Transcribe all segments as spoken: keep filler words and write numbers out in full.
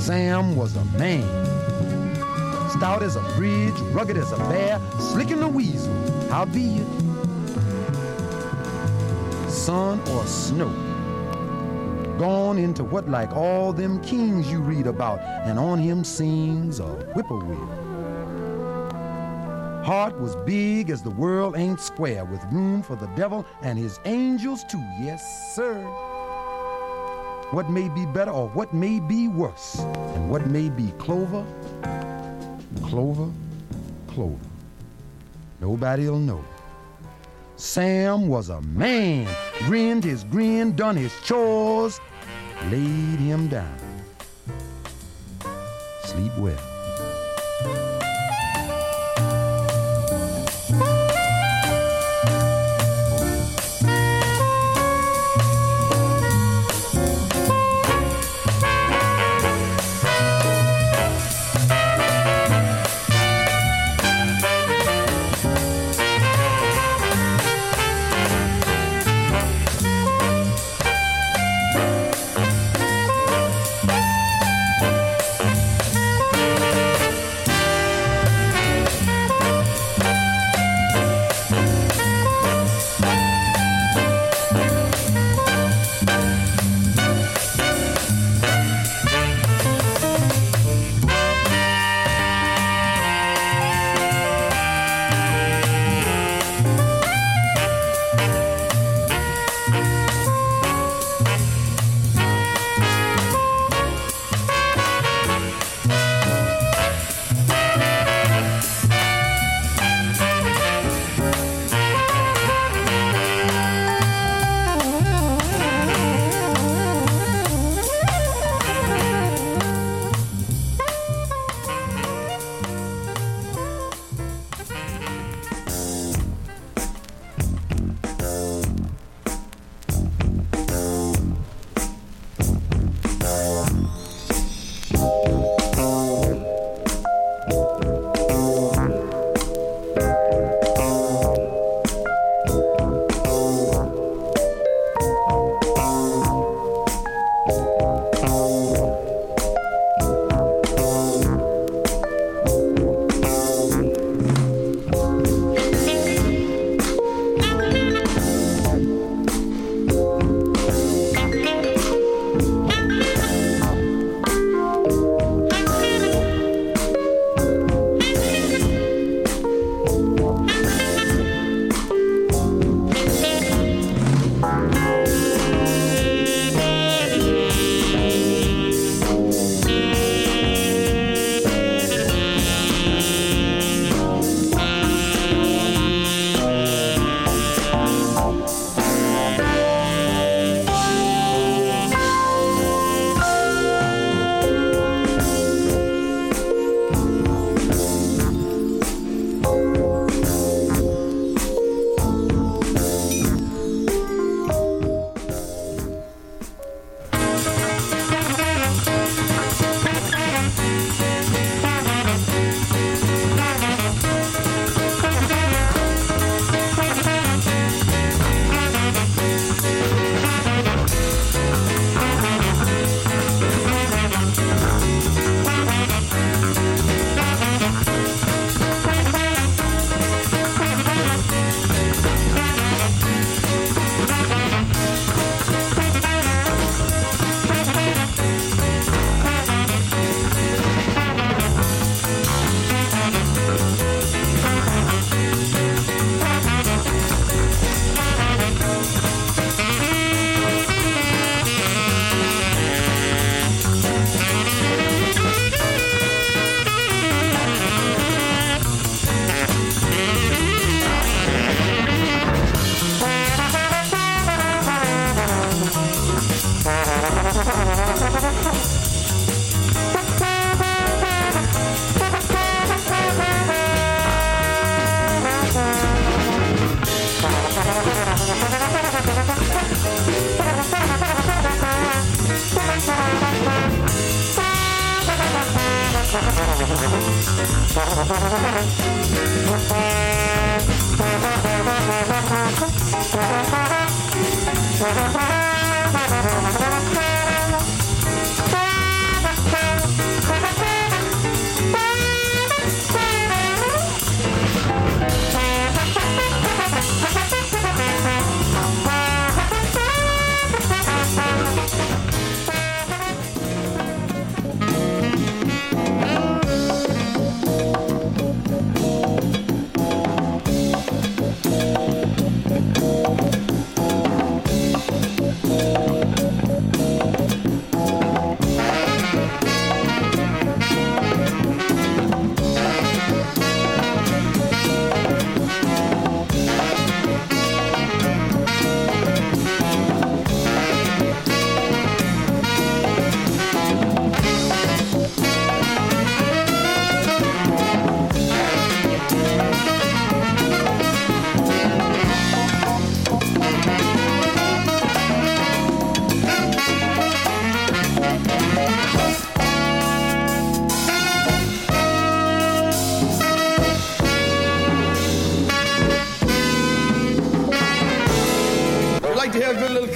Sam was a man. Stout as a bridge, rugged as a bear, slick in the weasel. Howbeit, sun or snow, gone into what like all them kings you read about, and on him sings a whippoorwill. Heart was big as the world ain't square, with room for the devil and his angels too. Yes, sir. What may be better or what may be worse, and what may be clover, clover, clover. Nobody'll know. Sam was a man, grinned his grin, done his chores, laid him down. Sleep well. Thank you.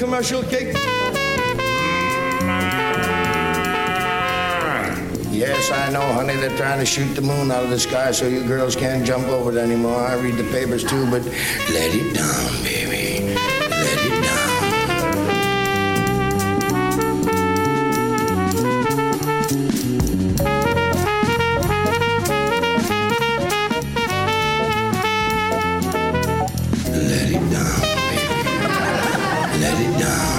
commercial cake? Yes, I know, honey. They're trying to shoot the moon out of the sky so you girls can't jump over it anymore. I read the papers too, but let it down, baby. Let it down. Let it down, baby. Let it down.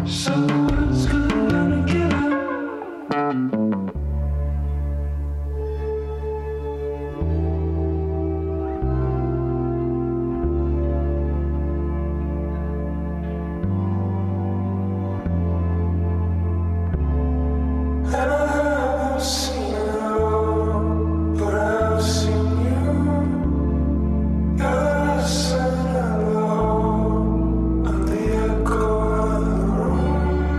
Sun alone, I'm the echo of the room.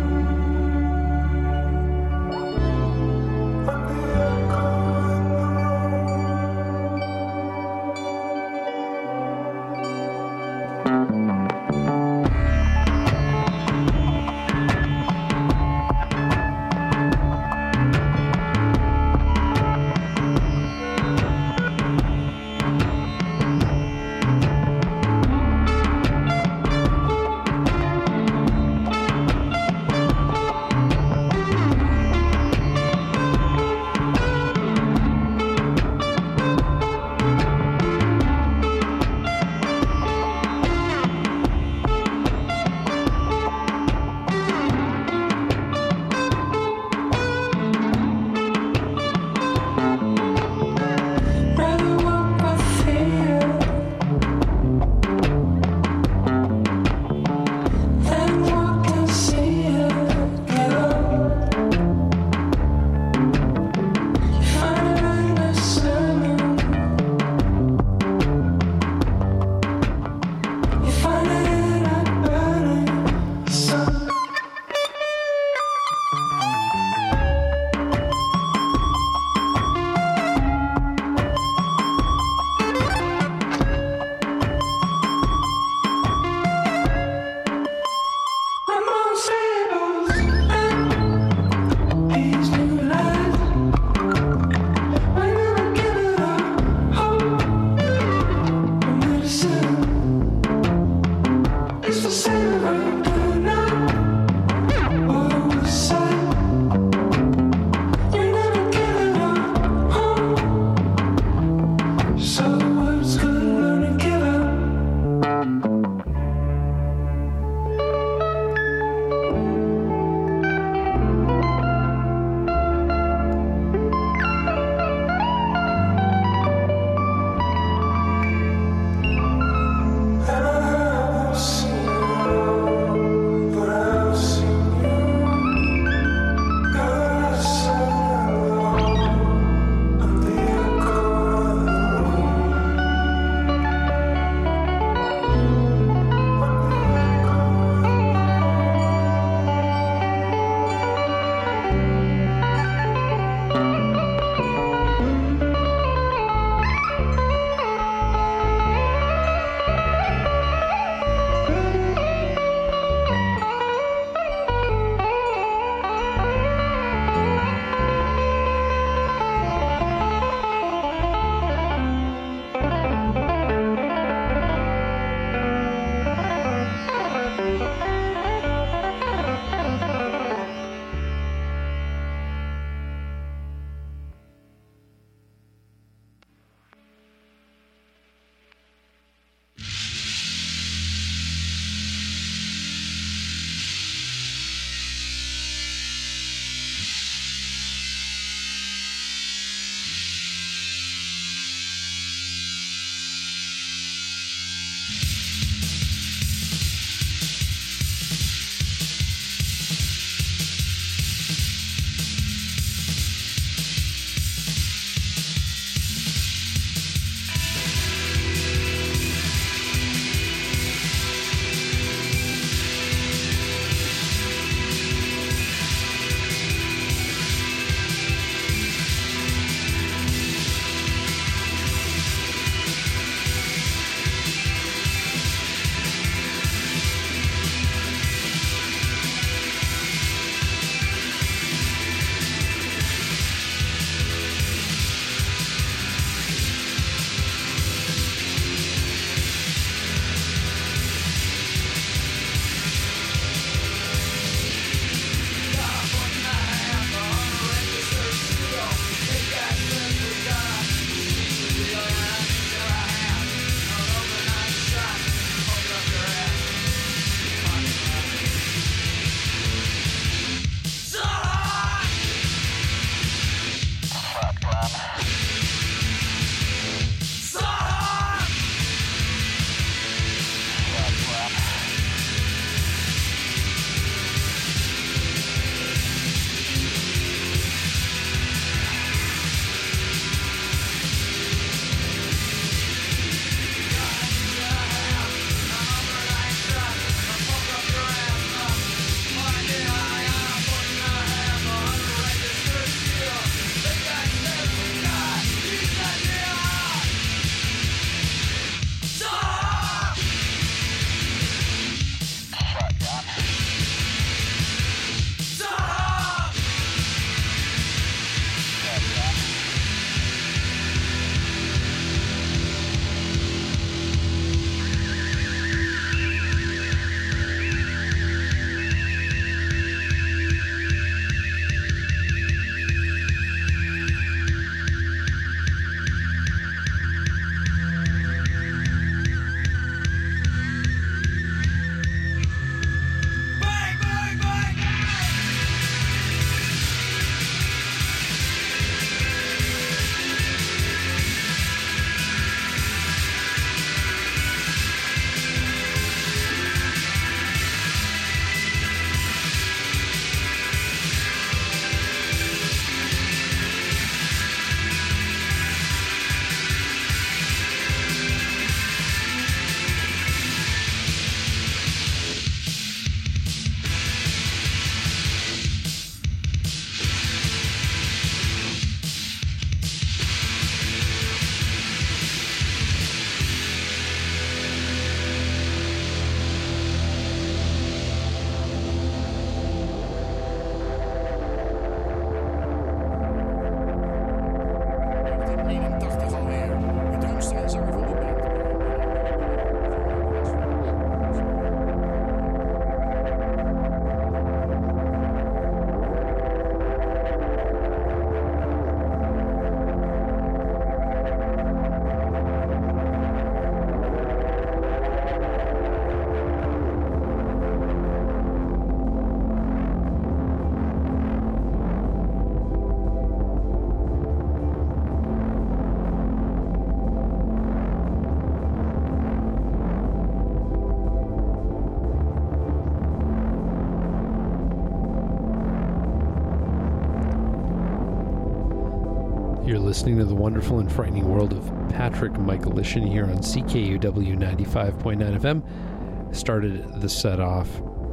You're listening to the wonderful and frightening world of Patrick Michaelishin here on C K U W ninety-five point nine F M. Started the set off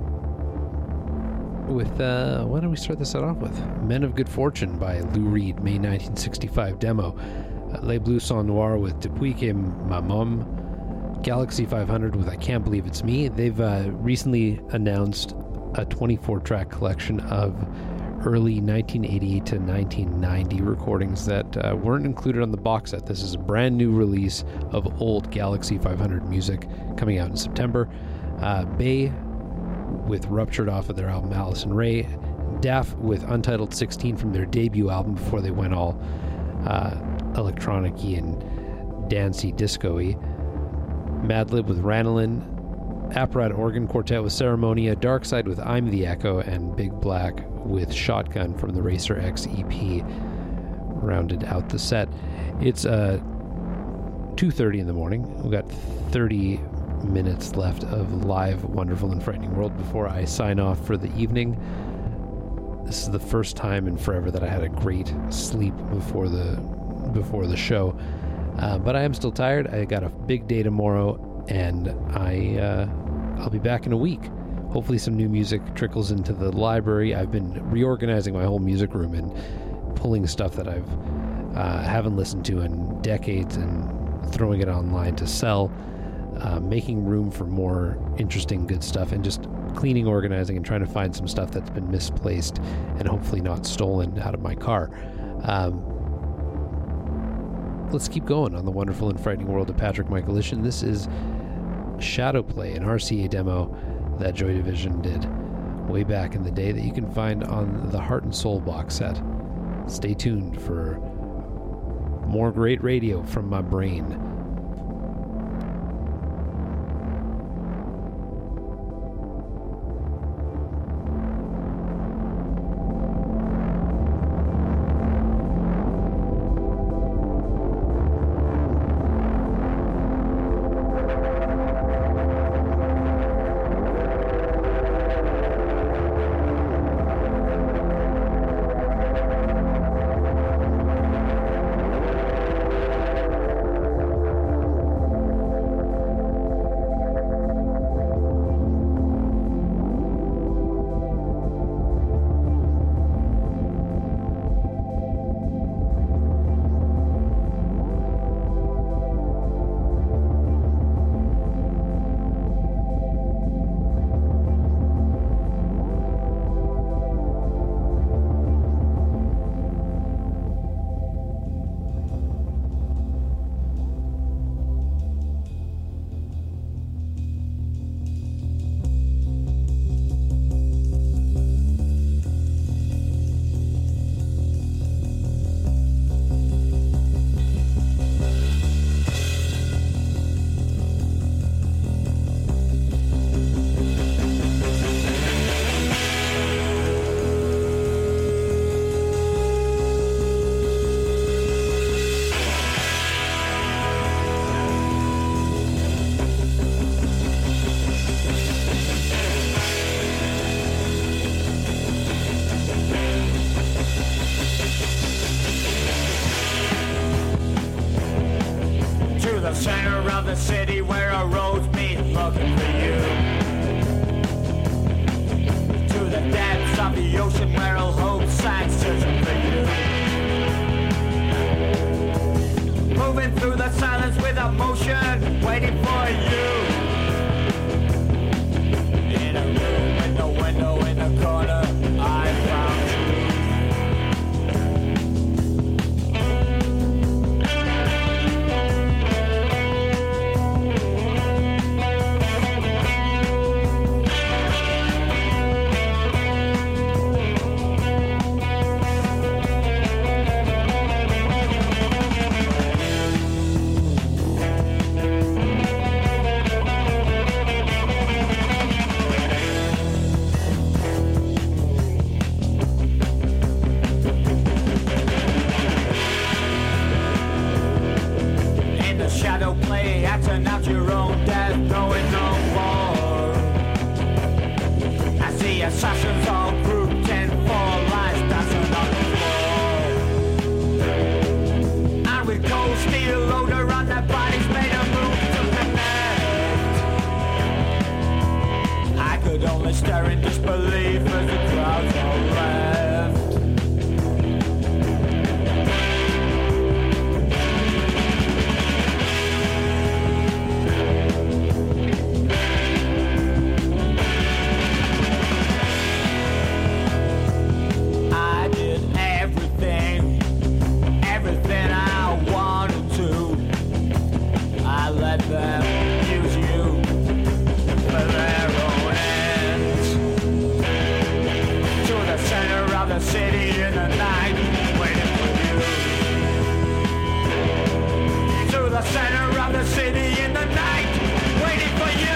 with, uh, why don't we start the set off with? Men of Good Fortune by Lou Reed, May nineteen sixty-five demo. Uh, Les Bleus Sang Noir with Depuis que ma mom. Galaxy five hundred with I Can't Believe It's Me. They've uh, recently announced a twenty-four track collection of early nineteen eighty-eight to nineteen ninety recordings that uh, weren't included on the box set. This is a brand new release of old Galaxy five hundred music coming out in September. Uh, Bay with Ruptured off of their album Allison Ray. Daff with Untitled sixteen from their debut album before they went all uh, electronic-y and dancey, disco-y. Madlib with Ranelin. Apparat Organ Quartet with Ceremonia. Darkside with I'm the Echo. And Big Black with Shotgun from the Racer X E P rounded out the set. It's uh, two thirty in the morning. We've got thirty minutes left of live Wonderful and Frightening World before I sign off for the evening. This is the first time in forever that I had a great sleep before the before the show. Uh, but I am still tired. I got a big day tomorrow, and I uh, I'll be back in a week. Hopefully some new music trickles into the library. I've been reorganizing my whole music room and pulling stuff that I've uh, haven't listened to in decades and throwing it online to sell, uh, making room for more interesting, good stuff, and just cleaning, organizing, and trying to find some stuff that's been misplaced and hopefully not stolen out of my car. Um, let's keep going on the wonderful and frightening world of Patrick Michaelishin. This is Shadow Play, an R C A demo that Joy Division did way back in the day that you can find on the Heart and Soul box set. Stay tuned for more great radio from my brain. The city where our roads meet, looking for you. To the depths of the ocean where all hope sank, searching for you. Moving through the silence with emotion, waiting for you. In a room with no window in the corner, I found you. Acting out your own death, knowing no more. I see assassins all grouped in four lines dancing on the floor. disbelief as the crowds all left. I did everything, everything I wanted to. I let them use you for their own ends. To the center of the city in the night, waiting for you. To the center of the city in the night, waiting for you.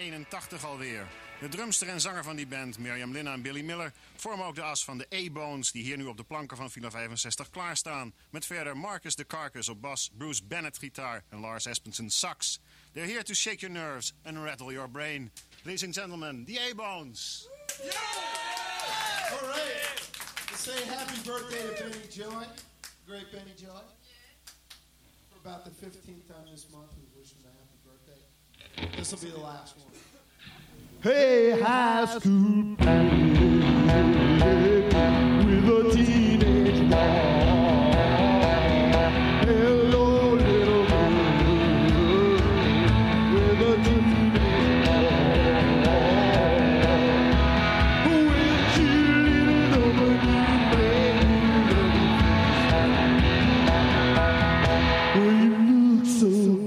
eenentachtig alweer. De drumster en zanger van die band, Miriam Linna en Billy Miller, vormen ook de as van de A-Bones, die hier nu op de planken van Villa vijfenzestig klaarstaan. Met verder Marcus the Carcass op bas, Bruce Bennett gitaar en Lars Espenson sax. They're here to shake your nerves and rattle your brain. Ladies and gentlemen, the A-Bones. Yeah! All right. Let's say happy birthday to Benny Joy. Great Benny Joy. For about the fifteenth time this month, we wish him a happy birthday. This will be the last one. Hey, high school with a teenage mom. Hello, little girl with a teenage mom. With your little nobody baby, oh, you look so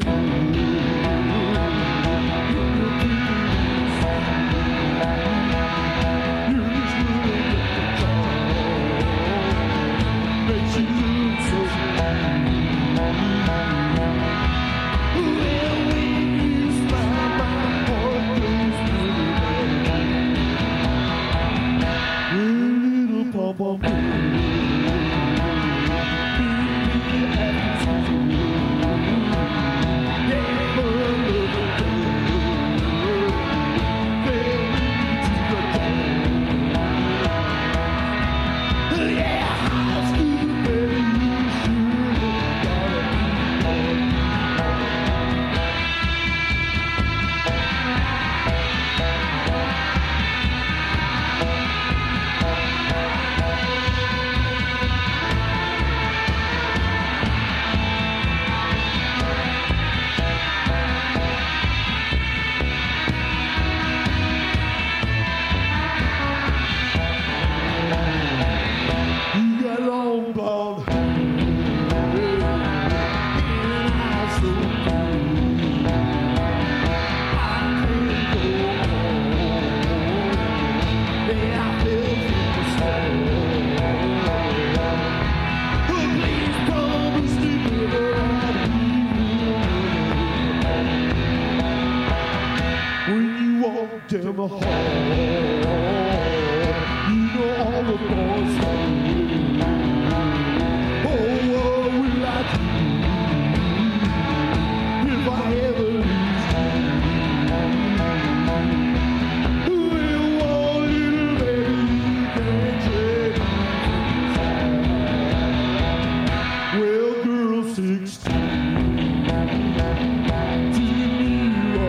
down the hall, you know all the boys say, oh, what will I do if I ever lose you? Well, one little baby, you can't take. Well, girl sixteen, do you need a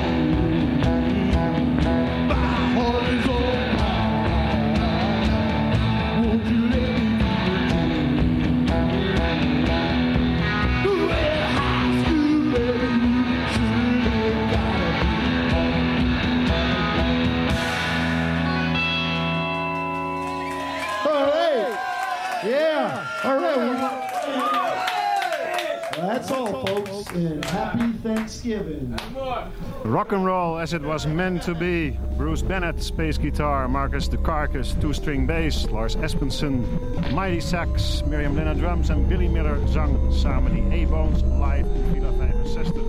That's all, folks, and happy Thanksgiving. Rock and roll as it was meant to be. Bruce Bennett, space guitar, Marcus the Carcass, two-string bass, Lars Espenson, mighty sax, Miriam Linna drums en Billy Miller zang samen die A-Bones live in Villa vijfenzestig.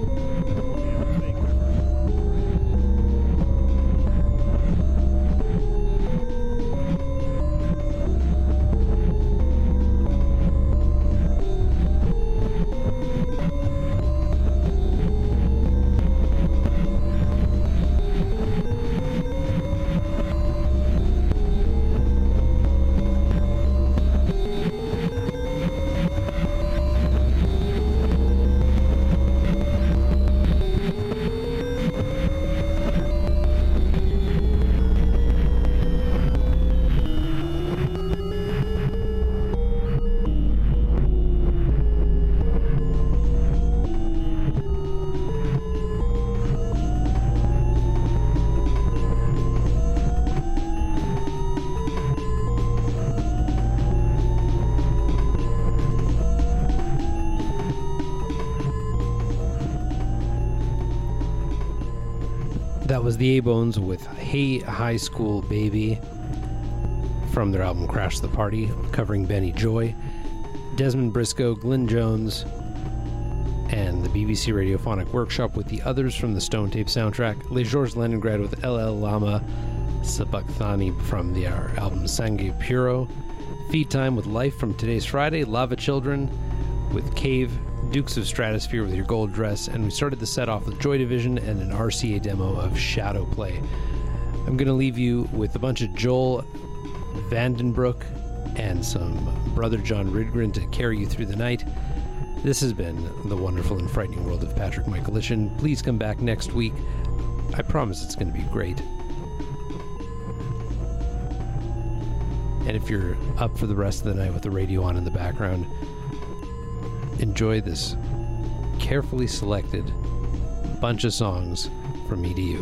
That was the A-Bones with Hey High School Baby from their album Crash the Party, covering Benny Joy. Desmond Briscoe, Glenn Jones, and the B B C Radiophonic Workshop with the others from the Stone Tape soundtrack, Les Georges Leningrad with El El Lama Sabachthani from the our album Sangue Puro, Feed Time with Life from Today's Friday, Lava Children with Cave, Dukes of Stratosphere with Your Gold Dress, and we started the set off with Joy Division and an R C A demo of Shadow Play. I'm going to leave you with a bunch of Joel Vandenbroek and some Brother John Rydgren to carry you through the night. This has been The Wonderful and Frightening World of Patrick Michaelishin. Please come back next week. I promise it's going to be great. And if you're up for the rest of the night with the radio on in the background, enjoy this carefully selected bunch of songs from me to you.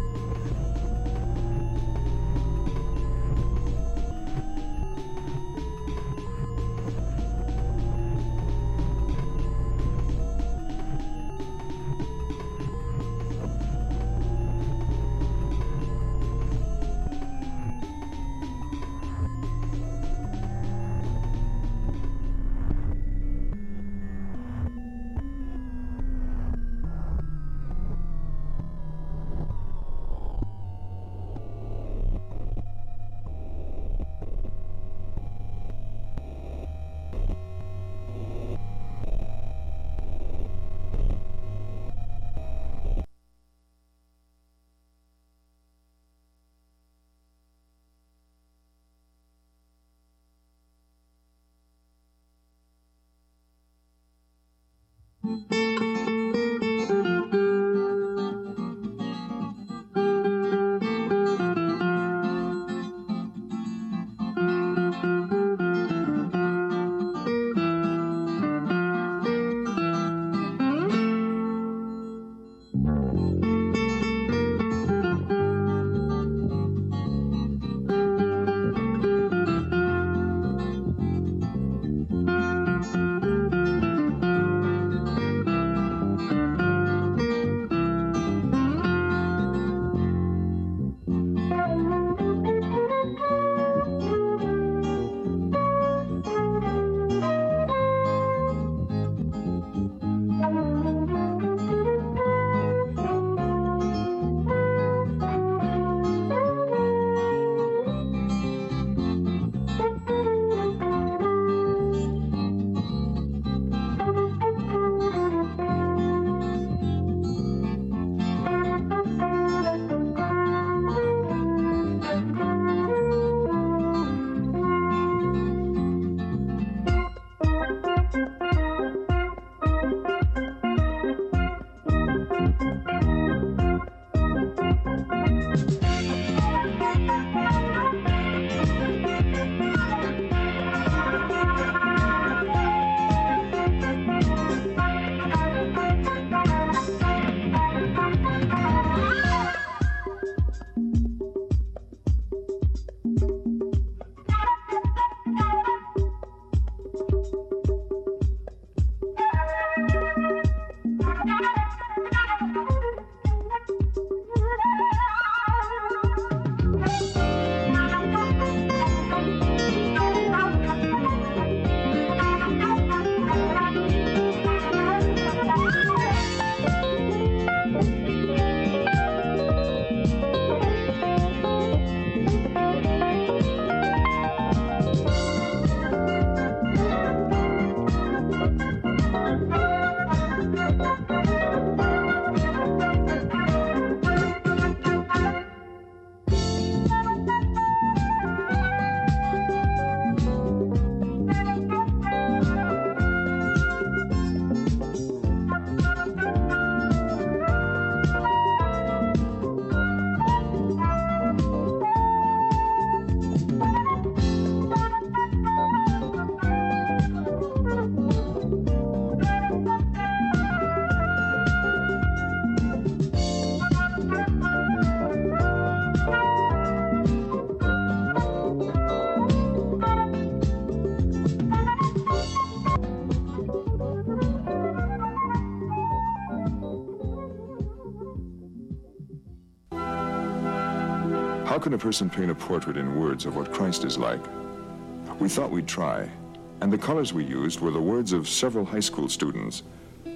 How can a person paint a portrait in words of what Christ is like? We thought we'd try, and the colors we used were the words of several high school students.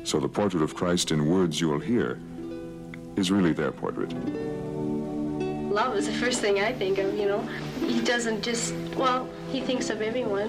So the portrait of Christ in words you will hear is really their portrait. Love is the first thing I think of, you know. He doesn't just, well, he thinks of everyone.